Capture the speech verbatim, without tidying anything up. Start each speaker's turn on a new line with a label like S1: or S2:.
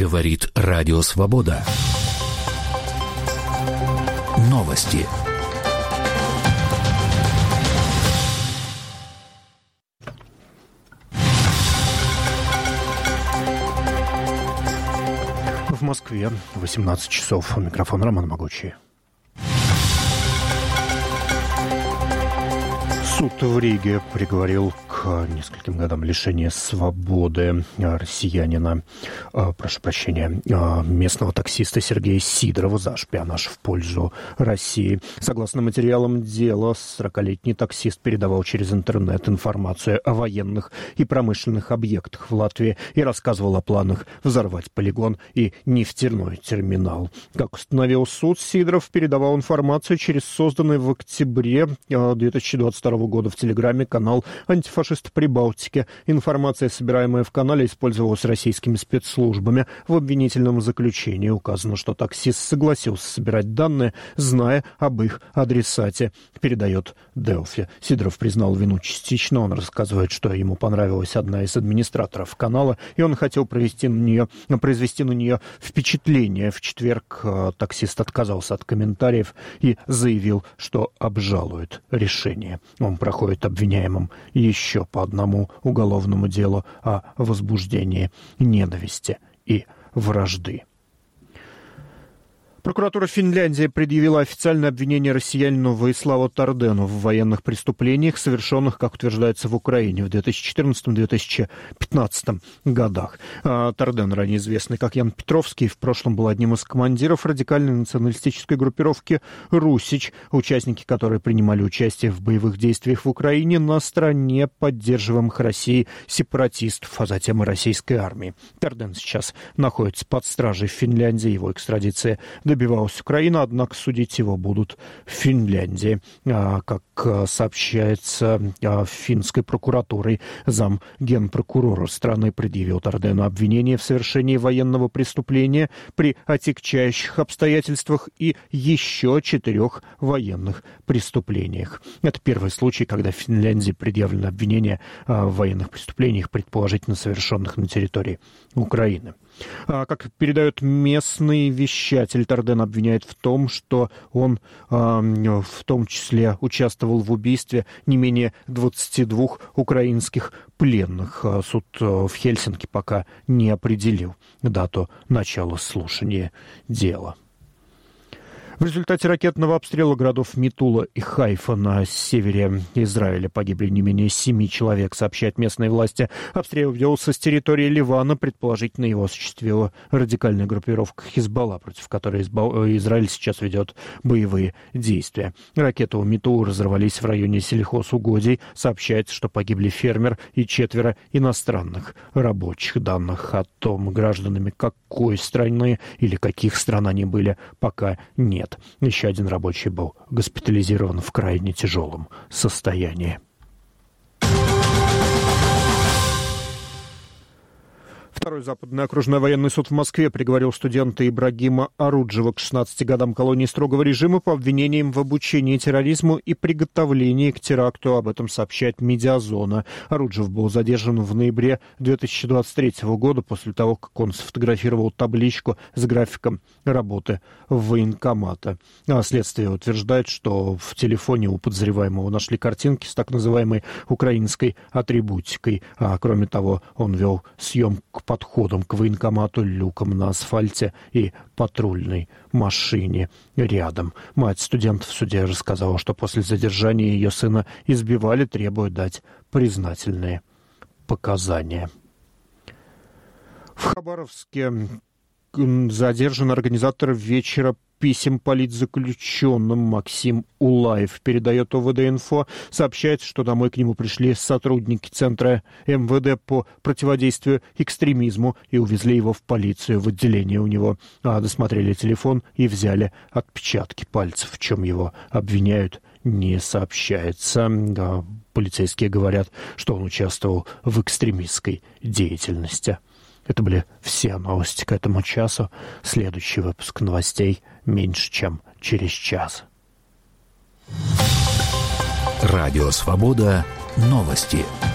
S1: Говорит Радио Свобода. Новости.
S2: В Москве восемнадцать часов. Микрофон Роман Могучий. Суд в Риге приговорил к нескольким годам лишения свободы россиянина, э, прошу прощения, э, местного таксиста Сергея Сидорова за шпионаж в пользу России. Согласно материалам дела, сорокалетний таксист передавал через интернет информацию о военных и промышленных объектах в Латвии и рассказывал о планах взорвать полигон и нефтяной терминал. Как установил суд, Сидоров передавал информацию через созданный в октябре две тысячи двадцать второго года в Телеграме канал «Антифашисты Прибалтики». Информация, собираемая в канале, использовалась российскими спецслужбами. В обвинительном заключении указано, что таксист согласился собирать данные, зная об их адресате, передает Делфи. Сидоров признал вину частично. Он рассказывает, что ему понравилась одна из администраторов канала, и он хотел провести на нее, произвести на нее впечатление. В четверг таксист отказался от комментариев и заявил, что обжалует решение. Он проходит обвиняемым еще по одному уголовному делу о возбуждении ненависти и вражды. Прокуратура Финляндии предъявила официальное обвинение россиянину Ваиславу Тардену в военных преступлениях, совершенных, как утверждается, в Украине в две тысячи четырнадцатом — две тысячи пятнадцатом годах. Тарден, ранее известный как Ян Петровский, в прошлом был одним из командиров радикальной националистической группировки «Русич», участники которой принимали участие в боевых действиях в Украине на стороне поддерживаемых Россией сепаратистов, а затем и российской армии. Тарден сейчас находится под стражей в Финляндии, его экстрадиция добивалась Украина, однако судить его будут в Финляндии. Как сообщается финской прокуратурой, зам генпрокурора страны предъявил Тардену обвинение в совершении военного преступления при отягчающих обстоятельствах и еще четырех военных преступлениях. Это первый случай, когда в Финляндии предъявлено обвинение в военных преступлениях, предположительно совершенных на территории Украины. Как передает местный вещатель, Тарден обвиняет в том, что он в том числе участвовал в убийстве не менее двадцати двух украинских пленных. Суд в Хельсинки пока не определил дату начала слушания дела. В результате ракетного обстрела городов Митула и Хайфа на севере Израиля погибли не менее семи человек, сообщают местные власти. Обстрел велся с территории Ливана, предположительно его осуществила радикальная группировка Хизбалла, против которой Израиль сейчас ведет боевые действия. Ракеты у Митулы разорвались в районе сельхозугодий. Сообщается, что погибли фермер и четверо иностранных рабочих. Данных о том, гражданами какой страны или каких стран они были, пока нет. Еще один рабочий был госпитализирован в крайне тяжелом состоянии. Второй западный окружной военный суд в Москве приговорил студента Ибрагима Оруджева к шестнадцати годам колонии строгого режима по обвинениям в обучении терроризму и приготовлении к теракту. Об этом сообщает Медиазона. Оруджев был задержан в ноябре две тысячи двадцать третьего года после того, как он сфотографировал табличку с графиком работы военкомата. А следствие утверждает, что в телефоне у подозреваемого нашли картинки с так называемой украинской атрибутикой. А кроме того, он вел съемку к подходам к военкомату, люком на асфальте и патрульной машине рядом. Мать студента в суде рассказала, что после задержания ее сына избивали, требуя дать признательные показания. В Хабаровске задержан организатор вечера писем политзаключенным Максим Улаев, передает ОВД-инфо. Сообщается, что домой к нему пришли сотрудники Центра эм вэ дэ по противодействию экстремизму и увезли его в полицию, в отделение у него. А досмотрели телефон и взяли отпечатки пальцев, в чем его обвиняют, не сообщается. Да, полицейские говорят, что он участвовал в экстремистской деятельности. Это были все новости к этому часу. Следующий выпуск новостей меньше, чем через час.
S1: Радио «Свобода». Новости.